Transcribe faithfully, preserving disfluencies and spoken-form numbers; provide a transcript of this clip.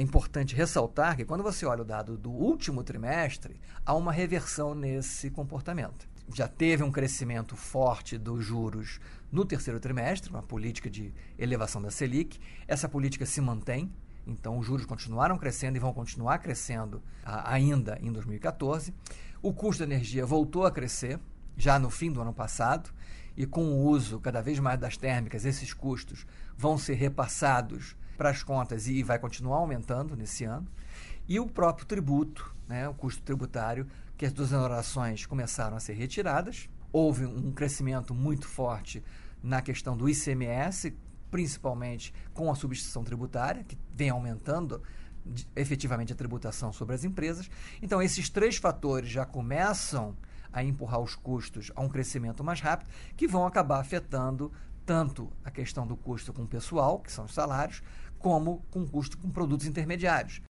importante ressaltar que quando você olha o dado do último trimestre, há uma reversão nesse comportamento. Já teve um crescimento forte dos juros no terceiro trimestre, uma política de elevação da Selic. Essa política se mantém, então os juros continuaram crescendo e vão continuar crescendo a, ainda em dois mil e catorze. O custo da energia voltou a crescer já no fim do ano passado, e com o uso cada vez mais das térmicas, esses custos vão ser repassados para as contas e vai continuar aumentando nesse ano. E o próprio tributo, né, o custo tributário, que as desonerações começaram a ser retiradas. Houve um crescimento muito forte na questão do I C M S, principalmente com a substituição tributária, que vem aumentando efetivamente a tributação sobre as empresas. Então, esses três fatores já começam a empurrar os custos a um crescimento mais rápido, que vão acabar afetando tanto a questão do custo com o pessoal, que são os salários, como com o custo com produtos intermediários.